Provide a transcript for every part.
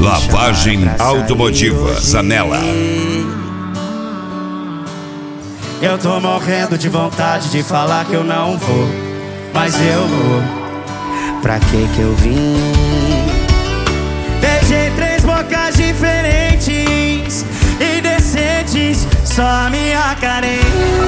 Lavagem automotiva Zanella. Eu tô morrendo de vontade de falar que eu não vou, mas eu vou. Pra que eu vim? Beijei 3 bocas diferentes, indecentes, só a minha carente.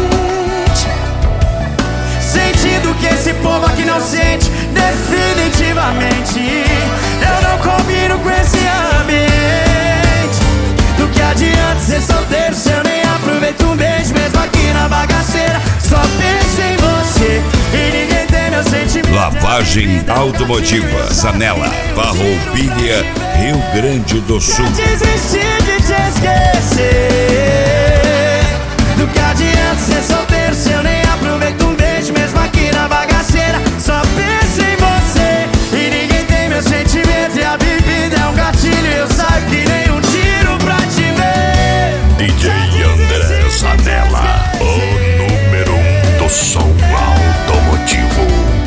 Sentindo que esse povo aqui não sente, definitivamente. Eu não combino com esse ambiente. Do que adianta ser solteiro se eu nem aproveito um beijo, mesmo aqui na bagaceira. Só penso em você e ninguém tem meu sentimento. Lavagem automotiva Zanella, Farroupilha, Rio Grande do Sul. Desisti de te esquecer. Do que adianta ser solteiro se eu nem aproveito um beijo, mesmo aqui na bagaceira. Só penso em você e ninguém tem meu sentimento. E a bebida é um gatilho e eu saio que nem um tiro pra te ver. DJ André Zanella, o número 1 do som automotivo.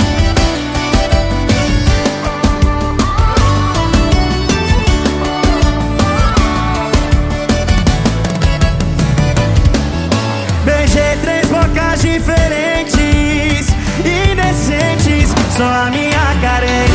Beijei 3 bocas diferentes, indecentes, só a minha carente.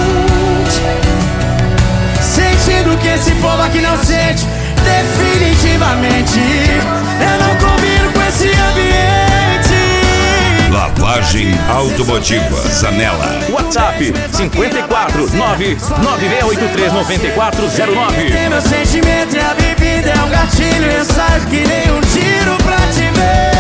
Sentindo que esse povo aqui não sente, definitivamente. Eu não combino com esse ambiente. Lavagem automotiva Zanella. WhatsApp 54 99683 9409. Meu sentimento e a bebida é um gatilho, eu saio que nem um tiro pra te ver.